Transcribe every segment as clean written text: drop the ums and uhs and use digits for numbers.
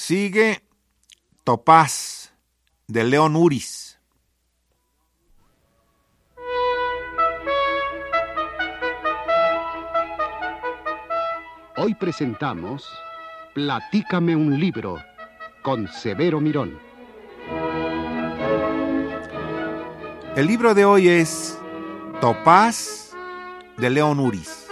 Sigue Topaz, de León Uris. Hoy presentamos Platícame un libro, con Severo Mirón. El libro de hoy es Topaz, de León Uris.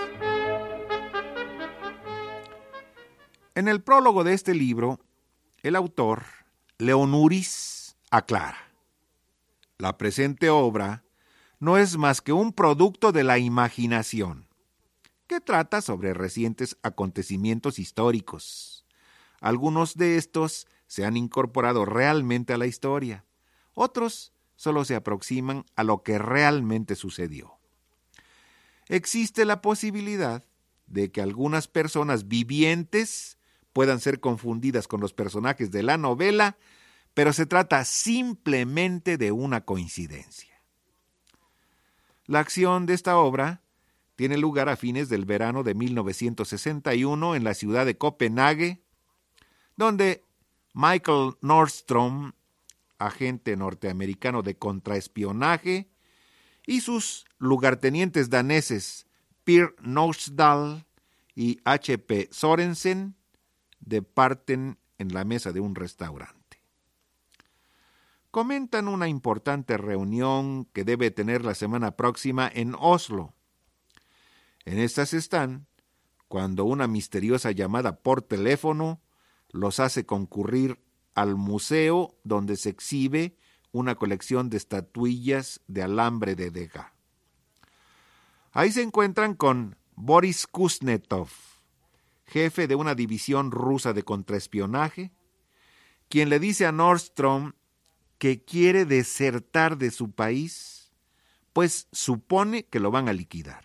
En el prólogo de este libro, el autor, León Uris, aclara: la presente obra no es más que un producto de la imaginación, que trata sobre recientes acontecimientos históricos. Algunos de estos se han incorporado realmente a la historia, otros solo se aproximan a lo que realmente sucedió. Existe la posibilidad de que algunas personas vivientes puedan ser confundidas con los personajes de la novela, pero se trata simplemente de una coincidencia. La acción de esta obra tiene lugar a fines del verano de 1961 en la ciudad de Copenhague, donde Michael Nordstrom, agente norteamericano de contraespionaje, y sus lugartenientes daneses Per Nordsdal y H.P. Sorensen departen en la mesa de un restaurante. Comentan una importante reunión que debe tener la semana próxima en Oslo. En estas están cuando una misteriosa llamada por teléfono los hace concurrir al museo donde se exhibe una colección de estatuillas de alambre de Degas. Ahí se encuentran con Boris Kuznetsov, jefe de una división rusa de contraespionaje, quien le dice a Nordstrom que quiere desertar de su país, pues supone que lo van a liquidar.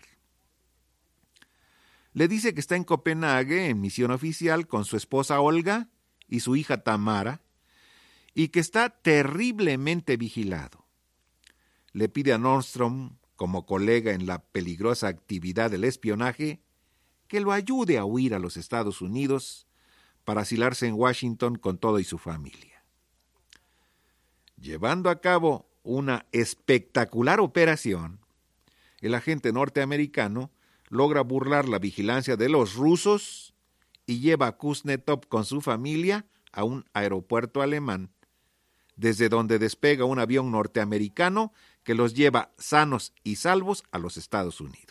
Le dice que está en Copenhague en misión oficial con su esposa Olga y su hija Tamara, y que está terriblemente vigilado. Le pide a Nordstrom, como colega en la peligrosa actividad del espionaje, que lo ayude a huir a los Estados Unidos para asilarse en Washington con todo y su familia. Llevando a cabo una espectacular operación, el agente norteamericano logra burlar la vigilancia de los rusos y lleva a Kuznetsov con su familia a un aeropuerto alemán, desde donde despega un avión norteamericano que los lleva sanos y salvos a los Estados Unidos.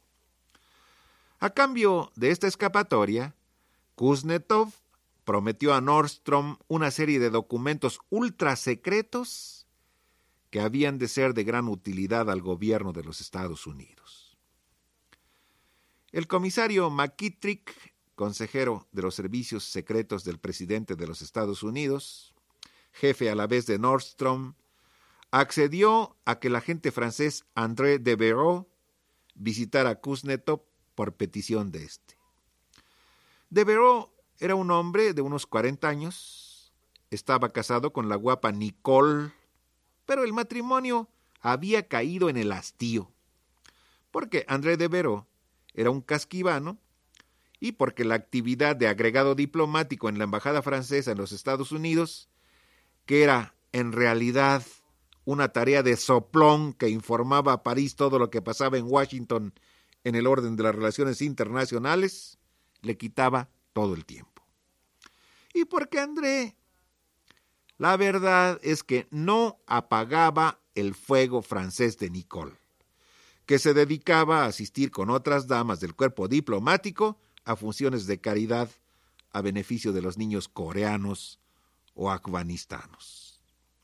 A cambio de esta escapatoria, Kuznetsov prometió a Nordstrom una serie de documentos ultrasecretos que habían de ser de gran utilidad al gobierno de los Estados Unidos. El comisario McKittrick, consejero de los servicios secretos del presidente de los Estados Unidos, jefe a la vez de Nordstrom, accedió a que el agente francés André Devereaux visitara a Kuznetsov por petición de este. Devereaux era un hombre de unos 40 años, estaba casado con la guapa Nicole, pero el matrimonio había caído en el hastío, porque André Devereaux era un casquivano y porque la actividad de agregado diplomático en la embajada francesa en los Estados Unidos, que era en realidad una tarea de soplón que informaba a París todo lo que pasaba en Washington en el orden de las relaciones internacionales, le quitaba todo el tiempo. ¿Y por qué André? La verdad es que no apagaba el fuego francés de Nicole, que se dedicaba a asistir con otras damas del cuerpo diplomático a funciones de caridad a beneficio de los niños coreanos o afganistanos.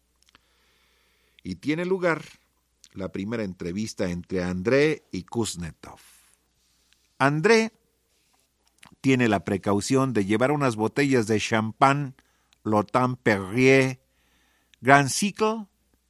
Y tiene lugar la primera entrevista entre André y Kuznetsov. André tiene la precaución de llevar unas botellas de champán Lotin Perrier Grand Cycle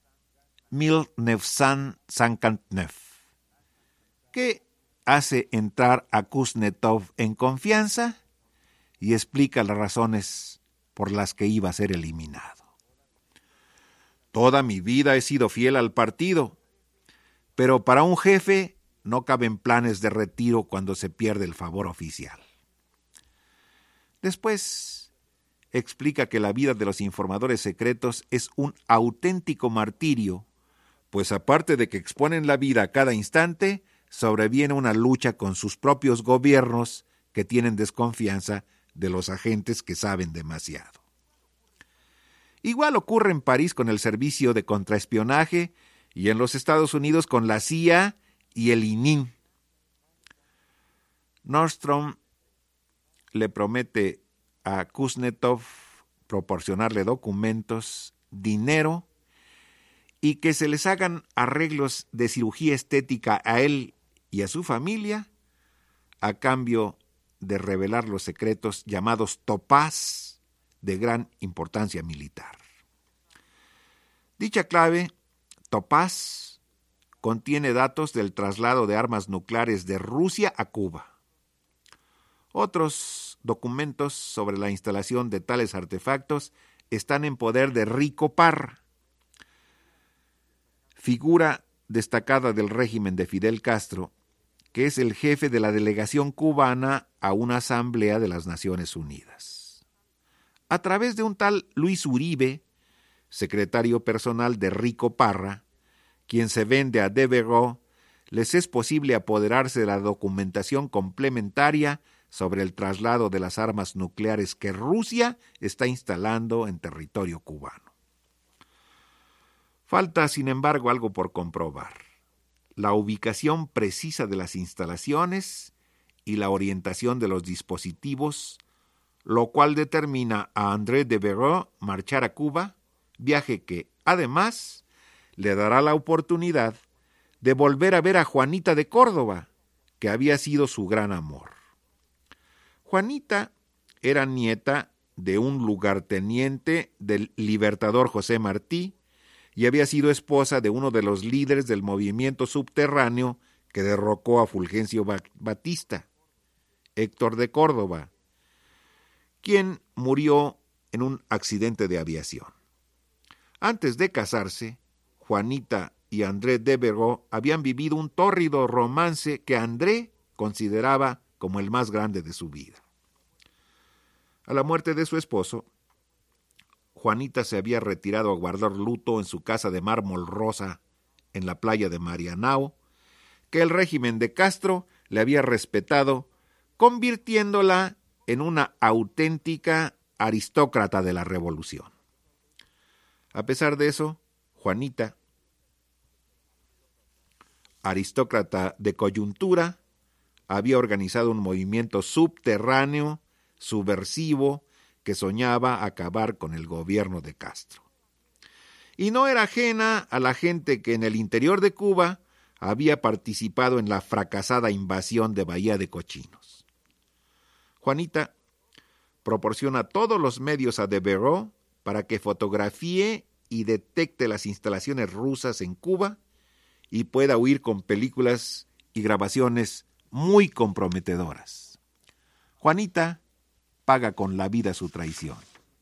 1959, que hace entrar a Kuznetsov en confianza y explica las razones por las que iba a ser eliminado. Toda mi vida he sido fiel al partido, pero para un jefe no caben planes de retiro cuando se pierde el favor oficial. Después explica que la vida de los informadores secretos es un auténtico martirio, pues aparte de que exponen la vida a cada instante, sobreviene una lucha con sus propios gobiernos que tienen desconfianza de los agentes que saben demasiado. Igual ocurre en París con el Servicio de Contraespionaje y en los Estados Unidos con la CIA y el ININ. Nordstrom le promete a Kuznetsov proporcionarle documentos, dinero y que se les hagan arreglos de cirugía estética a él y a su familia a cambio de revelar los secretos llamados Topaz de gran importancia militar. Dicha clave, Topaz, contiene datos del traslado de armas nucleares de Rusia a Cuba. Otros documentos sobre la instalación de tales artefactos están en poder de Rico Parra, figura destacada del régimen de Fidel Castro, que es el jefe de la delegación cubana a una asamblea de las Naciones Unidas. A través de un tal Luis Uribe, secretario personal de Rico Parra, quien se vende a Devereaux, les es posible apoderarse de la documentación complementaria sobre el traslado de las armas nucleares que Rusia está instalando en territorio cubano. Falta, sin embargo, algo por comprobar: la ubicación precisa de las instalaciones y la orientación de los dispositivos, lo cual determina a André Devereaux marchar a Cuba, viaje que, además, le dará la oportunidad de volver a ver a Juanita de Córdoba, que había sido su gran amor. Juanita era nieta de un lugarteniente del libertador José Martí y había sido esposa de uno de los líderes del movimiento subterráneo que derrocó a Fulgencio Batista, Héctor de Córdoba, quien murió en un accidente de aviación. Antes de casarse, Juanita y André Devereaux habían vivido un tórrido romance que André consideraba como el más grande de su vida. A la muerte de su esposo, Juanita se había retirado a guardar luto en su casa de mármol rosa en la playa de Marianao, que el régimen de Castro le había respetado, convirtiéndola en una auténtica aristócrata de la revolución. A pesar de eso, Juanita, aristócrata de coyuntura, había organizado un movimiento subterráneo, subversivo, que soñaba acabar con el gobierno de Castro. Y no era ajena a la gente que en el interior de Cuba había participado en la fracasada invasión de Bahía de Cochinos. Juanita proporciona todos los medios a Devereaux para que fotografíe y detecte las instalaciones rusas en Cuba y pueda huir con películas y grabaciones muy comprometedoras. Juanita paga con la vida su traición.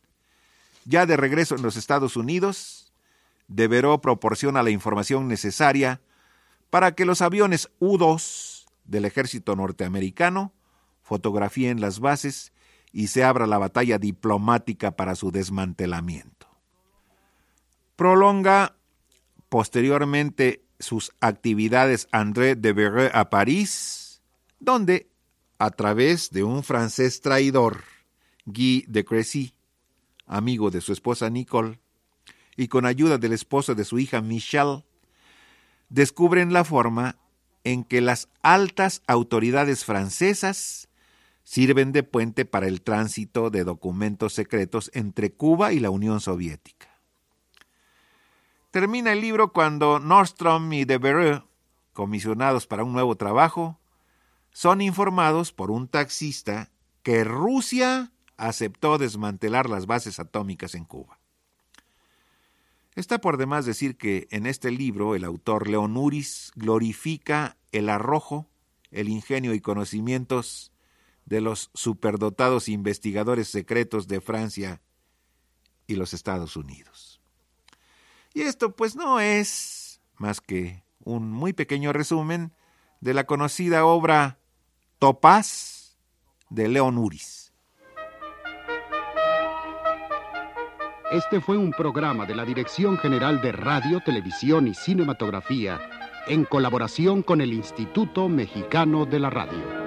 Ya de regreso en los Estados Unidos, Devereaux proporciona la información necesaria para que los aviones U-2 del ejército norteamericano fotografíen las bases y se abra la batalla diplomática para su desmantelamiento. Prolonga posteriormente sus actividades André Devereaux a París, donde, a través de un francés traidor, Guy de Crécy, amigo de su esposa Nicole, y con ayuda del esposo de su hija Michelle, descubren la forma en que las altas autoridades francesas sirven de puente para el tránsito de documentos secretos entre Cuba y la Unión Soviética. Termina el libro cuando Nordstrom y Devereaux, comisionados para un nuevo trabajo, son informados por un taxista que Rusia aceptó desmantelar las bases atómicas en Cuba. Está por demás decir que en este libro el autor León Uris glorifica el arrojo, el ingenio y conocimientos de los superdotados investigadores secretos de Francia y los Estados Unidos. Y esto pues no es más que un muy pequeño resumen de la conocida obra Topaz de León Uris. Este fue un programa de la Dirección General de Radio, Televisión y Cinematografía, en colaboración con el Instituto Mexicano de la Radio.